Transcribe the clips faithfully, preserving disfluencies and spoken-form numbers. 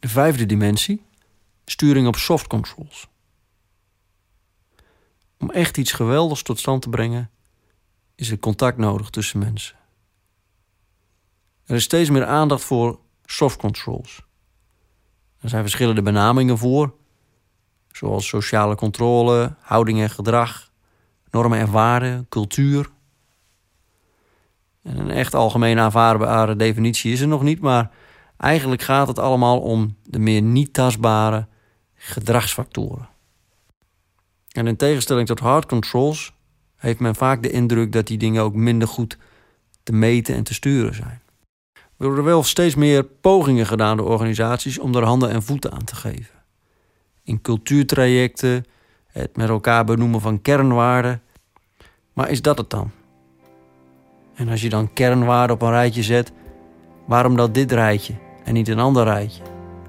De vijfde dimensie, sturing op soft controls. Om echt iets geweldigs tot stand te brengen, is er contact nodig tussen mensen. Er is steeds meer aandacht voor soft controls. Er zijn verschillende benamingen voor, zoals sociale controle, houding en gedrag, normen en waarden, cultuur. En een echt algemeen aanvaardbare definitie is er nog niet, maar eigenlijk gaat het allemaal om de meer niet tastbare gedragsfactoren. En in tegenstelling tot hard controls heeft men vaak de indruk dat die dingen ook minder goed te meten en te sturen zijn. Er worden wel steeds meer pogingen gedaan door organisaties om er handen en voeten aan te geven. In cultuurtrajecten, het met elkaar benoemen van kernwaarden. Maar is dat het dan? En als je dan kernwaarden op een rijtje zet, waarom dan dit rijtje en niet een ander rijtje?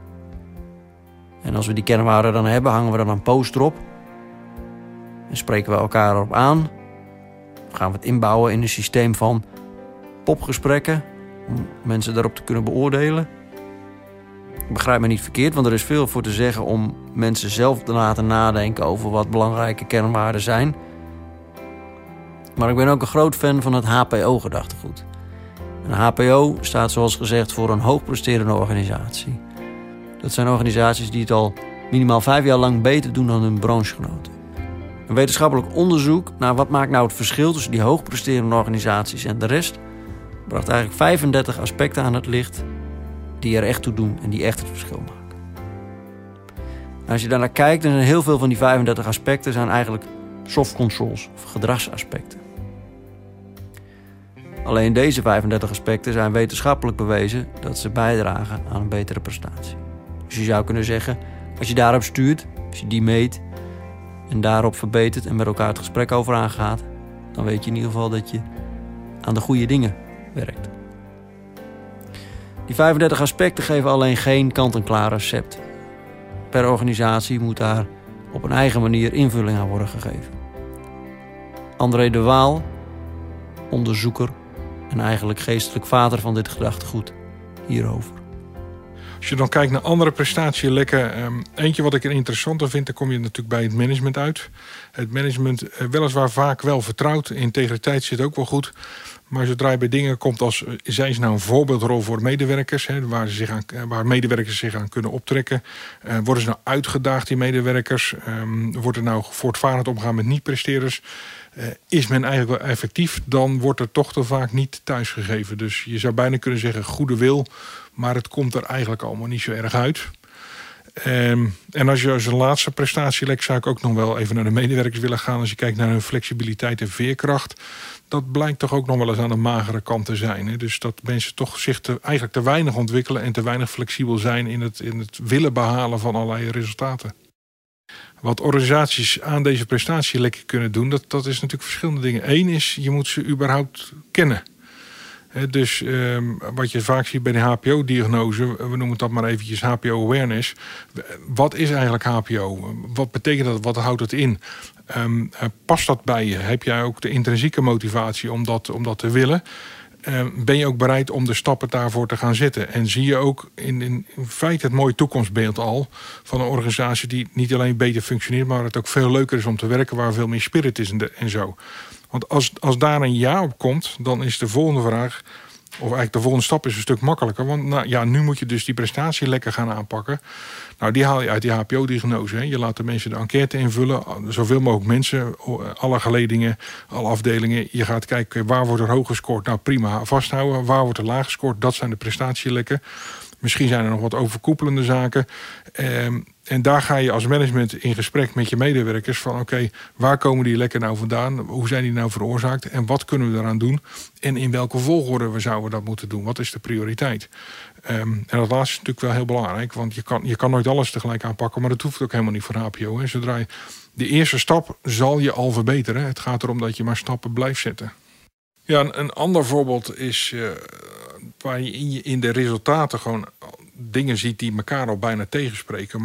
En als we die kernwaarden dan hebben, hangen we dan een poster op en spreken we elkaar erop aan. Of gaan we het inbouwen in een systeem van popgesprekken om mensen daarop te kunnen beoordelen? Begrijp me niet verkeerd, want er is veel voor te zeggen om mensen zelf te laten nadenken over wat belangrijke kernwaarden zijn. Maar ik ben ook een groot fan van het H P O-gedachtegoed. Een H P O staat zoals gezegd voor een hoogpresterende organisatie. Dat zijn organisaties die het al minimaal vijf jaar lang beter doen dan hun branchegenoten. Een wetenschappelijk onderzoek naar wat maakt nou het verschil tussen die hoogpresterende organisaties en de rest bracht eigenlijk vijfendertig aspecten aan het licht die er echt toe doen en die echt het verschil maken. Als je daarnaar kijkt, dan zijn heel veel van die vijfendertig aspecten zijn eigenlijk soft controls of gedragsaspecten. Alleen deze vijfendertig aspecten zijn wetenschappelijk bewezen dat ze bijdragen aan een betere prestatie. Dus je zou kunnen zeggen, als je daarop stuurt, als je die meet en daarop verbetert en met elkaar het gesprek over aangaat, dan weet je in ieder geval dat je aan de goede dingen werkt. Die vijfendertig aspecten geven alleen geen kant-en-klaar recept. Per organisatie moet daar op een eigen manier invulling aan worden gegeven. André de Waal, onderzoeker en eigenlijk geestelijk vader van dit gedachtegoed, hierover. Als je dan kijkt naar andere prestatielekken, um, eentje wat ik er interessanter vind, dan kom je natuurlijk bij het management uit. Het management uh, weliswaar vaak wel vertrouwd, integriteit zit ook wel goed. Maar zodra je bij dingen komt als, zijn ze nou een voorbeeldrol voor medewerkers, hè, waar, ze zich aan, waar medewerkers zich aan kunnen optrekken. Uh, worden ze nou uitgedaagd, die medewerkers? Um, wordt er nou voortvarend omgaan met niet-presteerders? Uh, is men eigenlijk wel effectief? Dan wordt er toch te vaak niet thuisgegeven. Dus je zou bijna kunnen zeggen goede wil, maar het komt er eigenlijk allemaal niet zo erg uit. Um, en als je als een laatste prestatielek zou ik ook nog wel even naar de medewerkers willen gaan. Als je kijkt naar hun flexibiliteit en veerkracht, dat blijkt toch ook nog wel eens aan de magere kant te zijn. Hè? Dus dat mensen toch zich te, eigenlijk te weinig ontwikkelen en te weinig flexibel zijn in het, in het willen behalen van allerlei resultaten. Wat organisaties aan deze prestatielekken kunnen doen, dat, dat is natuurlijk verschillende dingen. Eén is, je moet ze überhaupt kennen. He, dus um, wat je vaak ziet bij de H P O-diagnose, we noemen dat maar eventjes H P O-awareness. Wat is eigenlijk H P O? Wat betekent dat? Wat houdt het in? Um, past dat bij je? Heb jij ook de intrinsieke motivatie om dat, om dat te willen? Um, ben je ook bereid om de stappen daarvoor te gaan zetten? En zie je ook in, in, in feite het mooie toekomstbeeld al van een organisatie die niet alleen beter functioneert, maar het ook veel leuker is om te werken, waar veel meer spirit is en, de, en zo. Want als, als daar een ja op komt, dan is de volgende vraag, of eigenlijk de volgende stap is een stuk makkelijker. Want nou, ja, nu moet je dus die prestatielekken gaan aanpakken. Nou, die haal je uit die H P O-diagnose. Hè. Je laat de mensen de enquête invullen. Zoveel mogelijk mensen, alle geledingen, alle afdelingen. Je gaat kijken, waar wordt er hoog gescoord? Nou, prima, vasthouden. Waar wordt er laag gescoord? Dat zijn de prestatielekken. Misschien zijn er nog wat overkoepelende zaken. Um, En daar ga je als management in gesprek met je medewerkers van oké, okay, waar komen die lekken nou vandaan? Hoe zijn die nou veroorzaakt? En wat kunnen we daaraan doen? En in welke volgorde we zouden dat moeten doen? Wat is de prioriteit? Um, en dat laatste is natuurlijk wel heel belangrijk. Want je kan, je kan nooit alles tegelijk aanpakken. Maar dat hoeft ook helemaal niet voor H P O. Hè. Zodra je de eerste stap zal je al verbeteren. Het gaat erom dat je maar stappen blijft zetten. Ja, een, een ander voorbeeld is uh, waar je in, je in de resultaten gewoon dingen ziet die elkaar al bijna tegenspreken. Maar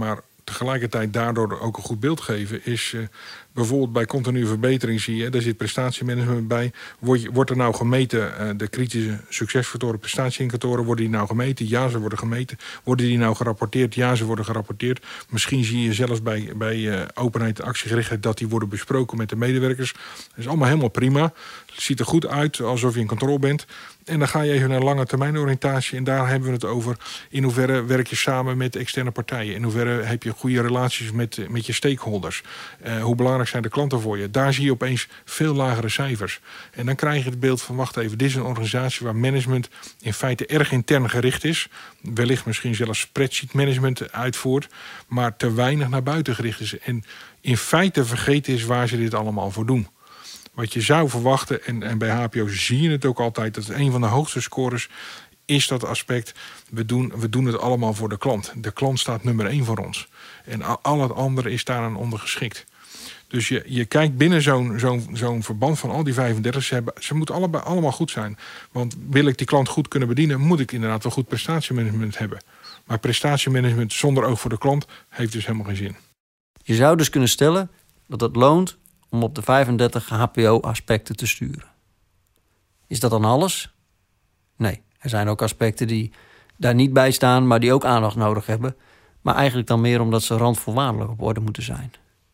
tegelijkertijd daardoor ook een goed beeld geven, is uh, bijvoorbeeld bij continue verbetering zie je, daar zit prestatiemanagement bij. Wordt, wordt er nou gemeten, uh, de kritische succesfactoren, prestatieindicatoren, worden die nou gemeten? Ja, ze worden gemeten. Worden die nou gerapporteerd? Ja, ze worden gerapporteerd. Misschien zie je zelfs bij, bij uh, openheid en actiegerichtheid dat die worden besproken met de medewerkers. Dat is allemaal helemaal prima. Het ziet er goed uit, alsof je in controle bent. En dan ga je even naar lange termijn oriëntatie. En daar hebben we het over. In hoeverre werk je samen met externe partijen? In hoeverre heb je goede relaties met, met je stakeholders? Uh, hoe belangrijk zijn de klanten voor je? Daar zie je opeens veel lagere cijfers. En dan krijg je het beeld van, wacht even, dit is een organisatie waar management in feite erg intern gericht is. Wellicht misschien zelfs spreadsheet management uitvoert. Maar te weinig naar buiten gericht is. En in feite vergeten is waar ze dit allemaal voor doen. Wat je zou verwachten, en, en bij H P O zie je het ook altijd, dat een van de hoogste scores is dat aspect. We doen, we doen het allemaal voor de klant. De klant staat nummer één voor ons. En al het andere is daaraan ondergeschikt. Dus je, je kijkt binnen zo'n, zo'n, zo'n verband van al die vijfendertig. Ze, hebben, ze moeten allebei, allemaal goed zijn. Want wil ik die klant goed kunnen bedienen, moet ik inderdaad wel goed prestatiemanagement hebben. Maar prestatiemanagement zonder oog voor de klant heeft dus helemaal geen zin. Je zou dus kunnen stellen dat het loont om op de vijfendertig H P O-aspecten te sturen. Is dat dan alles? Nee, er zijn ook aspecten die daar niet bij staan, maar die ook aandacht nodig hebben. Maar eigenlijk dan meer omdat ze randvoorwaardelijk op orde moeten zijn.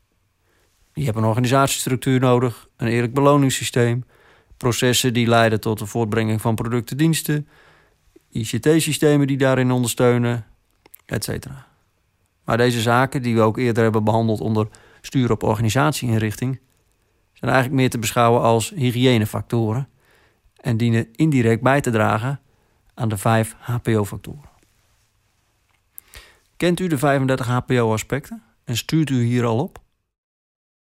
Je hebt een organisatiestructuur nodig, een eerlijk beloningssysteem, processen die leiden tot de voortbrenging van producten en diensten, I C T-systemen die daarin ondersteunen, et cetera. Maar deze zaken, die we ook eerder hebben behandeld onder sturen op organisatieinrichting, zijn eigenlijk meer te beschouwen als hygiënefactoren en dienen indirect bij te dragen aan de vijf H P O-factoren. Kent u de vijfendertig H P O-aspecten en stuurt u hier al op?